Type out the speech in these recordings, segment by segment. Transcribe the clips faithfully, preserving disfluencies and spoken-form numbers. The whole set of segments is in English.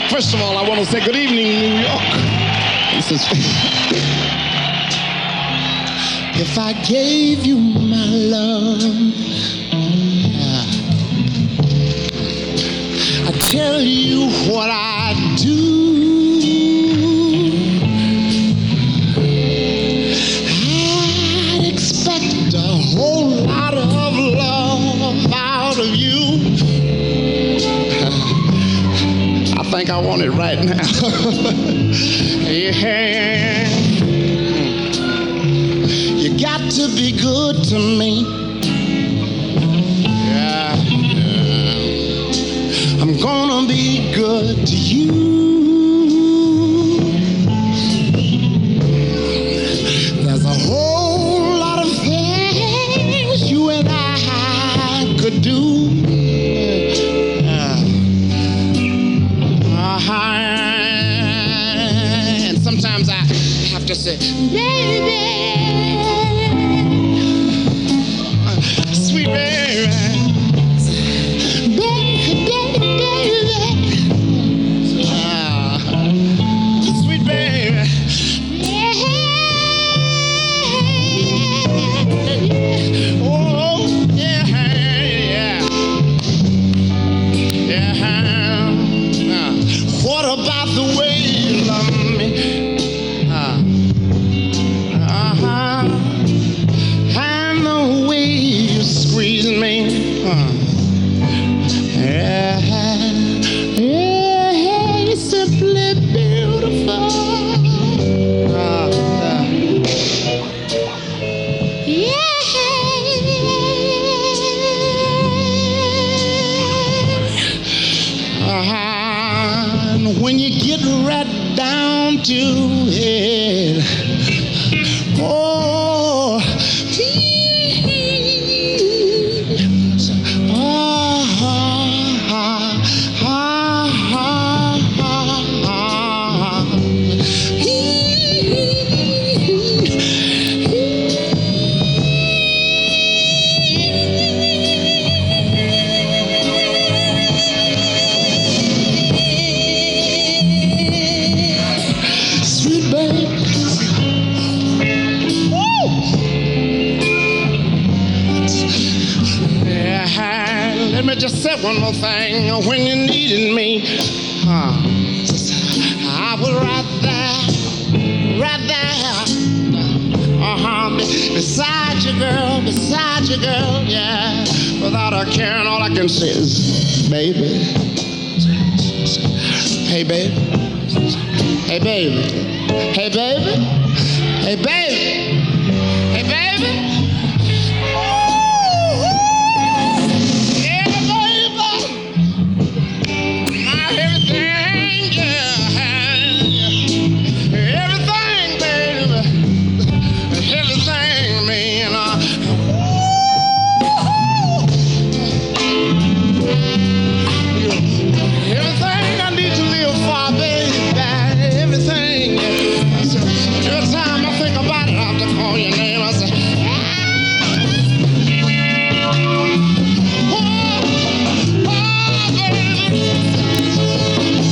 First of all, I want to say good evening, New York. This is if I gave you my love, I tell you what I do. I'd expect a whole lot of love out of you. I think I want it right now. Yeah. You got to be good to me. Yeah. Yeah. I'm gonna be good to you. There's a whole lot of things you and I could do. And sometimes I have to say, baby, sweet baby, baby, baby, ah, sweet baby, oh yeah, yeah, yeah. What about the way you love me? Uh, uh-huh. And the way you squeeze me. Uh, yeah, yeah, you're simply beautiful. Uh, uh. Yeah. Uh-huh. When you get right down to it, oh, please, oh, ah, ah, ah, ah, sweet baby. Woo! Yeah, let me just say one more thing. When you needed me, huh, I was right there, right there, uh-huh, beside you, girl, beside you, girl, yeah. Without a care, and all I can say is, baby, hey, baby, hey, baby, hey, baby, hey, baby, hey, baby. Yeah, baby. My everything, yeah. Everything, baby. Everything, man. Uh, everything I need to live for, baby. Everything. So, every time I think about it, I have to call your name. I say, ah. Oh, oh, baby.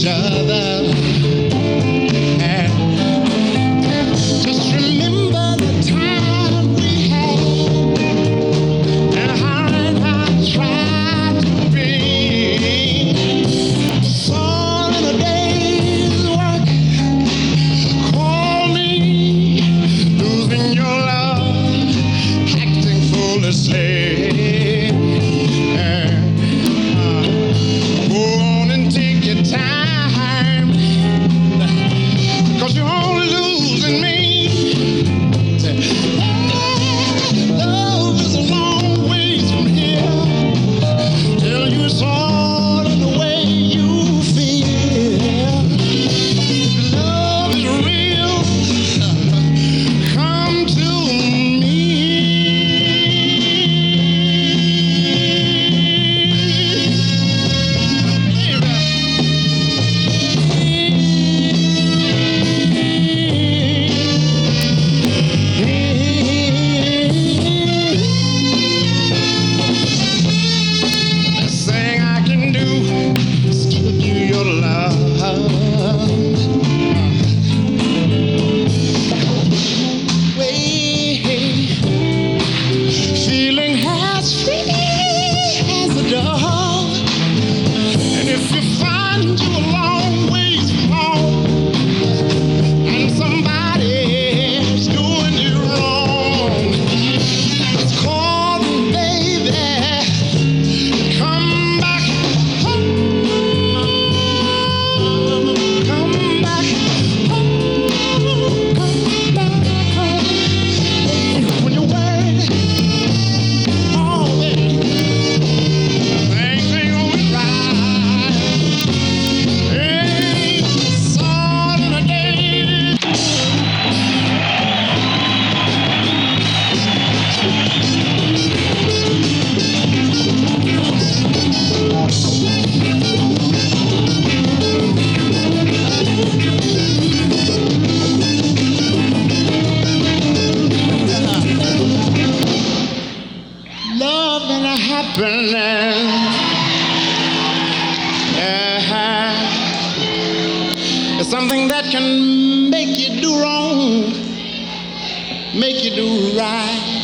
other. And just remember the time we had and how I tried to be. All in a day's work, call me, losing your love, acting foolishly. It's something that can make you do wrong, make you do right.